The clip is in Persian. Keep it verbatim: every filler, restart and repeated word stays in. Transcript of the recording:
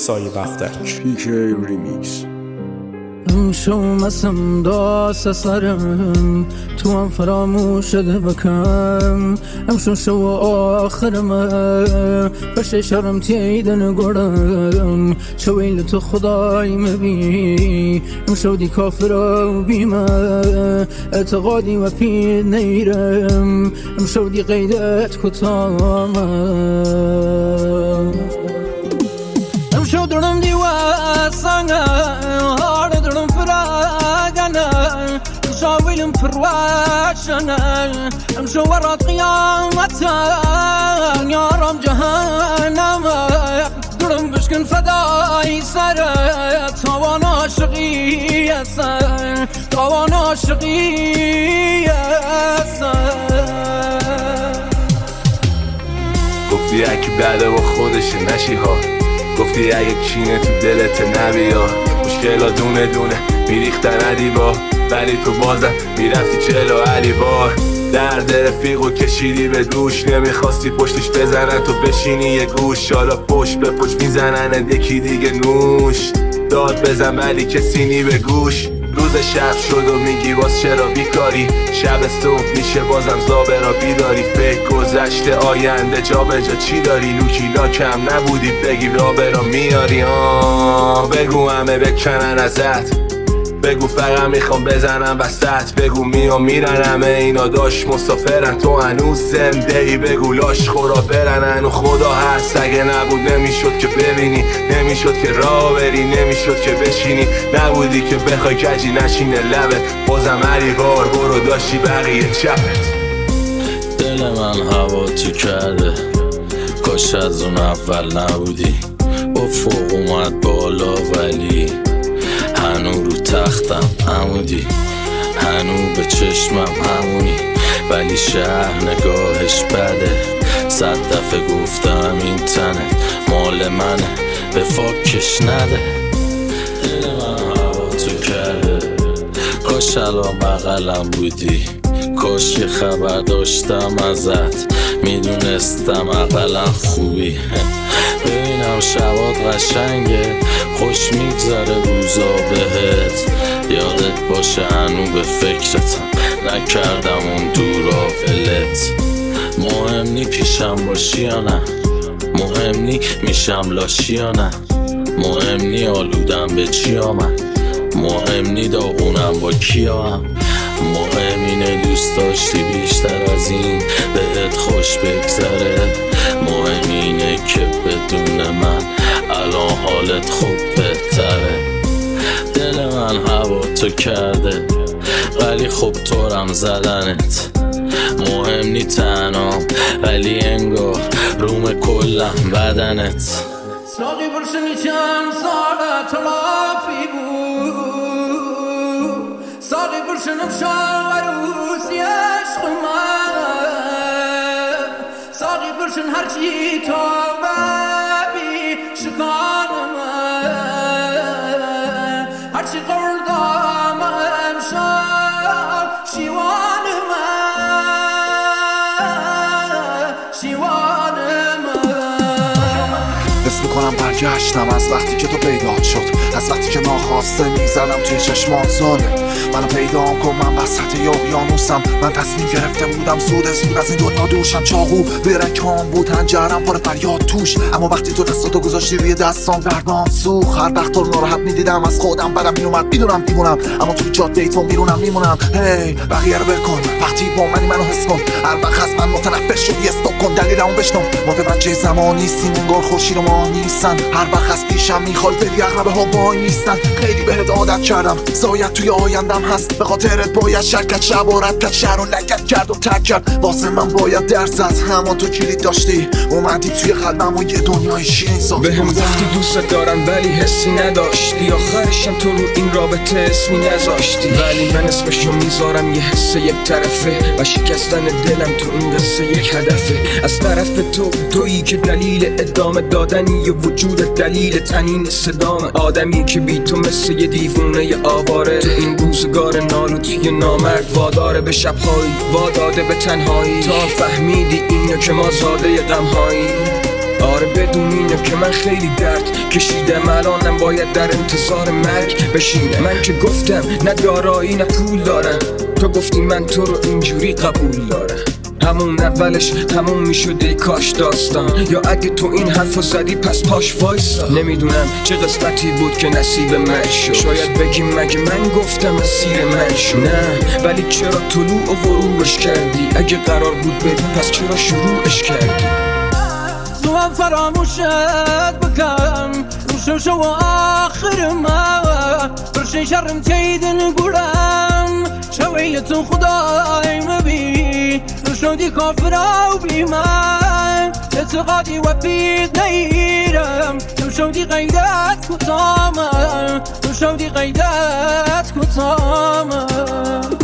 سایه بختک. پیکی ریمیکس. امشو مسم داست سرم تو هم فراموش شده بکم امشو شو آخرمه بشه شرم تیدن گرم شویل تو خدای مبی امشو دی کافر و بیمه اعتقادی و پید نیرم امشو دی قیدت کتامه امشو درم دی واسنگه هاردرم فراغنه شاويلم فرواشنا امشو ورا قيامتها يا رب جهنم درم بشكن فداي سر توانا شقية سر توانا شقية سر گفتی اگه بده و خودش نشی ها گفتی اگه کینه تو دلت نبیا مشکلا دونه دونه میریختن عدیبا ولی تو بازم میرفتی چلو علی بار درد رفیقو کشیدی به دوش نمیخواستی پشتش بزنن تو بشینی یه گوش حالا پشت به پشت میزنن یکی دیگه نوش داد بزن ولی کسی نی به گوش روز شب شد و میگی باز چرا بیکاری شب صبح میشه بازم زابرا بیداری فکر گذشته آینده جا به جا چی داری لوکیلا کم نبودی بگی رابرا میاری آه بگو همه بکنن ازت بگو فقط میخوام بزنم وسط بگو میام میرن همه اینا داشت مسافرن تو هنوز زنده ای بگو لاش خورا برنن و خدا هست اگه نبود نمیشد که ببینی نمیشد که راه بری نمیشد که بشینی نبودی که بخوای کجی نشینه لبت بازم علی بار برو داشتی بقیه چپت دل من هوا تو کرده کاش از اون اول نبودی افق اومد بالا ولی هنو رو تختم عمودی هنو به چشمم همونی ولی شهر نگاهش بده صد دفعه گفتم این تنه مال منه به فاکش نده دل من هوا تو کرده کاش الان بغلم بودی کاش یه خبر داشتم ازت میدونستم اقلا خوبی ببینم شبات قشنگه خوش میگذره روزا بهت یادت باشه هنو به فکرتم نکردم اون دورا ولت مهم نی پیشم باشی یا نه مهم نی میشم لاشی یا نه مهم نی آلودم به چی آمد مهم نی داغونم با کیا هم مهم اینه دوست داشتی بیشتر از این بهت خوش بگذره مهم اینه که بدون من الان حالت خوب بهتره دل من هوا تو کرده ولی خوب طورم زدنت مهم نی تنام ولی انگار روم کلم بدنت ساقی برشنی چند ساله تلافی بود ساقی برشنم شاور روسی عشق من ساقی برشن هرچی تا ببی شکان من هرچی قردام امشب شیوان من شیوان من حس میکنم برگشتم از وقتی که تو پیدا شد از وقتی که ناخواسته میزنم توی چشمات زاله منو پیدام کن من وسط اقیانوسم من تصمیم گرفته بودم زود زود از این دنیا دوشم چاقو برکام بود هنجرم پر فریاد توش اما وقتی تو دستاتو گذاشتی روی دستام گردان سوخ هر وقت تو ناراحت میدیدم از خودم بدم میومد میدونم دیوونم اما تو جاده تو میرونم میمونم هی بقیه رو بکن وقتی با منی منو حس کن هر وقت از من متنفر شدی استاپ کن دلیلمو بشنو متوجه زمان نیستیم انگار خورشید و ماه نیستن هر وقت از پیشم میخوای بری عقربه ها وای نیستن خیلی بهت عادت کردم زایت توی آیندم هست به خاطرت باید شرکت شبارت کرد شهر و لگت کرد و تک کرد واسه من باید درس از همان تو کلید داشتی اومدی توی قلبم و یه دنیای شیرین ساختی به هم گفتی دوست دارم ولی حسی نداشتی آخرشم تو رو این رابطه اسمی نذاشتی ولی من اسمشو میذارم یه حس یک طرفه و شکستن دلم تو این قصه یک هدفه از طرف تو تویی که دلیل ادامه دادنی یه وجود دلیل تنین صدام آدمی که بی تو مثل یه دیوونه ی آواره تو این روزگار نالوتی نامرد واداره به شبهایی واداده به تنهایی تا فهمیدی اینو که ما زاده غمهایی آره بدون اینه که من خیلی درد کشیدم، الانم باید در انتظار مرگ بشینم. من که گفتم نه دارایی نه پول دارم، تو گفتی من تو رو اینجوری قبول دارم. همون اولش تموم میشد ای کاش داستان، یا اگه تو این حرفو زدی پس پاش وایسا. نمیدونم چه قسمتی بود که نصیب من شد، شاید بگیم مگه من گفتم اسیر من شد. نه ولی چرا طلوع و غروبش کردی؟ اگه قرار بود بدی پس چرا شروعش کردی؟ زوام فراموشت بکن روشم شو آخر ما برشن شرم تیدن گرم شویتون خدای مبی روشم دی کافرا و بی من اعتقادی و بید نیرم روشم دی قیدت کتامم روشم دی قیدت کتامم